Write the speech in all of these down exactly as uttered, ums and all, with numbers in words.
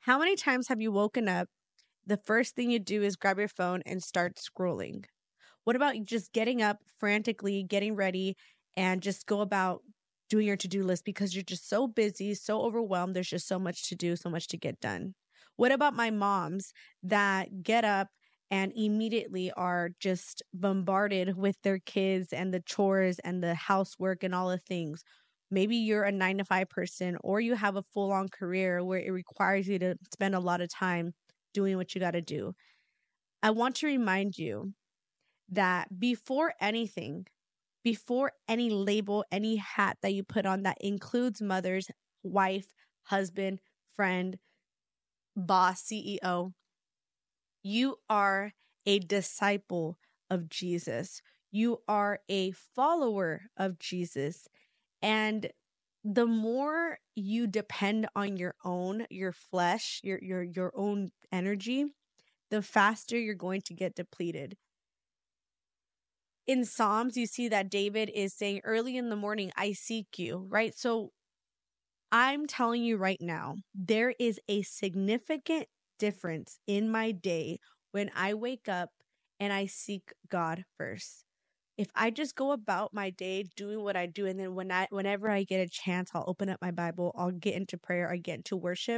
How many times have you woken up? The first thing you do is grab your phone and start scrolling. What about just getting up frantically, getting ready, and just go about doing your to-do list because you're just so busy, so overwhelmed. There's just so much to do, so much to get done. What about my moms that get up and immediately are just bombarded with their kids and the chores and the housework and all the things? Maybe you're a nine to five person, or you have a full on career where it requires you to spend a lot of time doing what you got to do. I want to remind you that before anything, before any label, any hat that you put on that includes mothers, wife, husband, friend, boss, C E O, you are a disciple of Jesus. You are a follower of Jesus. And the more you depend on your own, your flesh, your your your own energy, the faster you're going to get depleted. In Psalms, you see that David is saying, early in the morning, I seek you, right? So I'm telling you right now, there is a significant difference in my day when I wake up and I seek God first. If I just go about my day doing what I do, and then when I, whenever I get a chance, I'll open up my Bible, I'll get into prayer, I get into worship,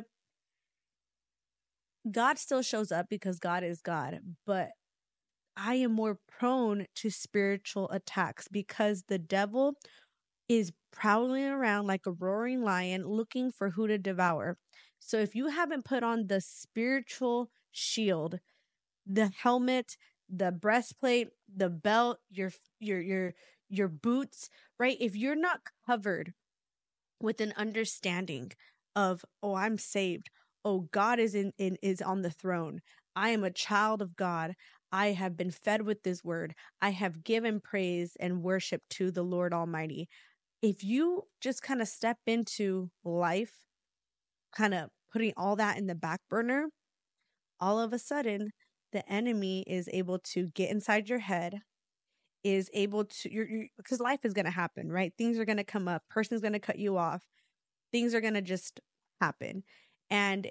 God still shows up because God is God, but I am more prone to spiritual attacks because the devil is prowling around like a roaring lion looking for who to devour. So if you haven't put on the spiritual shield, the helmet, the breastplate, the belt, your your your your boots, right? If you're not covered with an understanding of, oh, I'm saved. Oh, God is in, in is on the throne. I am a child of God. I have been fed with this word. I have given praise and worship to the Lord Almighty. If you just kind of step into life, kind of putting all that in the back burner, all of a sudden, the enemy is able to get inside your head, is able to, you're, you're, because life is going to happen, right? Things are going to come up. Person's going to cut you off. Things are going to just happen. And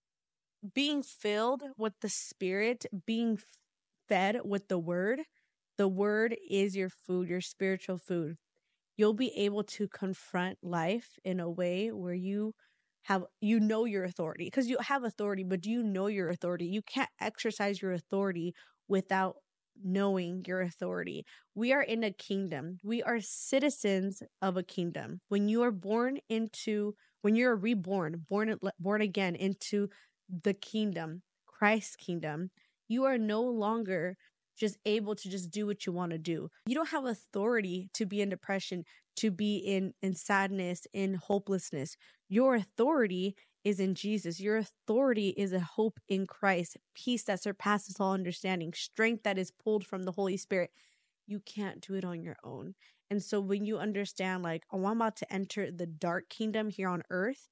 being filled with the Spirit, being fed with the word, the word is your food, your spiritual food. You'll be able to confront life in a way where you have, you know, your authority, because you have authority, but do you know your authority? You can't exercise your authority without knowing your authority. We are in a kingdom. We are citizens of a kingdom. When you are born into, when you're reborn, born, born again into the kingdom, Christ's kingdom, you are no longer just able to just do what you want to do. You don't have authority to be in depression, to be in, in sadness, in hopelessness. Your authority is in Jesus. Your authority is a hope in Christ, peace that surpasses all understanding, strength that is pulled from the Holy Spirit. You can't do it on your own. And so when you understand, like, oh, I'm about to enter the dark kingdom here on earth,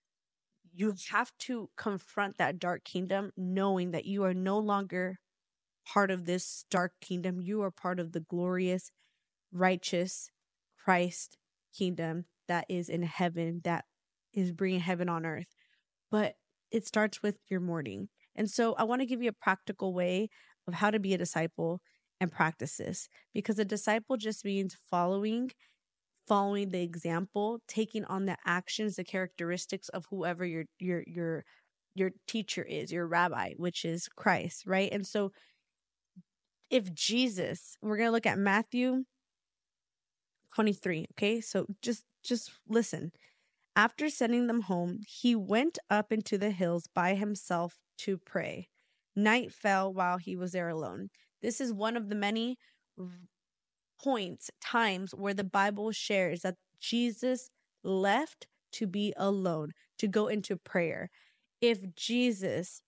you have to confront that dark kingdom knowing that you are no longer part of this dark kingdom. You are part of the glorious, righteous Christ kingdom that is in heaven, that is bringing heaven on earth. But it starts with your morning. And so I want to give you a practical way of how to be a disciple and practice this, because a disciple just means following, following the example, taking on the actions, the characteristics of whoever your your your your teacher is, your rabbi, which is Christ, right? And so if Jesus, we're going to look at Matthew twenty-three, okay? So just just listen. After sending them home, he went up into the hills by himself to pray. Night fell while he was there alone. This is one of the many points, times where the Bible shares that Jesus left to be alone, to go into prayer. If Jesus,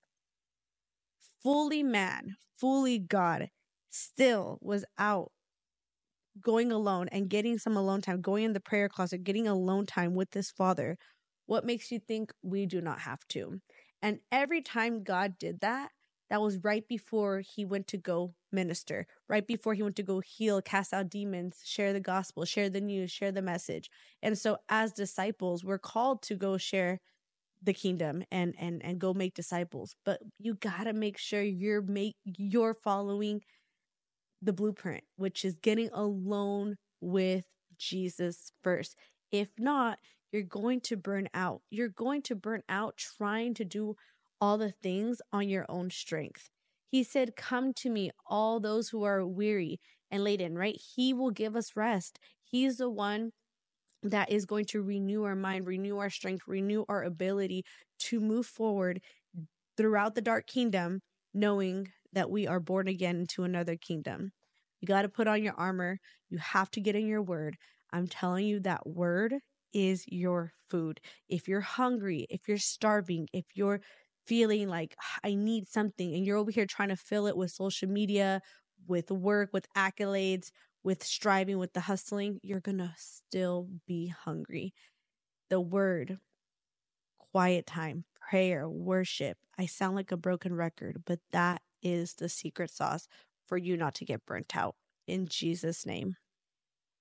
fully man, fully God, still was out going alone and getting some alone time, going in the prayer closet, getting alone time with his Father, what makes you think we do not have to? And every time God did that, that was right before he went to go minister, right before he went to go heal, cast out demons, share the gospel, share the news, share the message. And so as disciples, we're called to go share the kingdom and and and go make disciples, but you got to make sure you're make you're following the blueprint, which is getting alone with Jesus first. If not, you're going to burn out. You're going to burn out trying to do all the things on your own strength. He said, "Come to me, all those who are weary and laden," right? He will give us rest. He's the one that is going to renew our mind, renew our strength, renew our ability to move forward throughout the dark kingdom, knowing that we are born again into another kingdom. You got to put on your armor. You have to get in your word. I'm telling you, that word is your food. If you're hungry, if you're starving, if you're feeling like I need something and you're over here trying to fill it with social media, with work, with accolades, with striving, with the hustling, you're going to still be hungry. The word, quiet time, prayer, worship. I sound like a broken record, but that is the secret sauce for you not to get burnt out. In Jesus' name.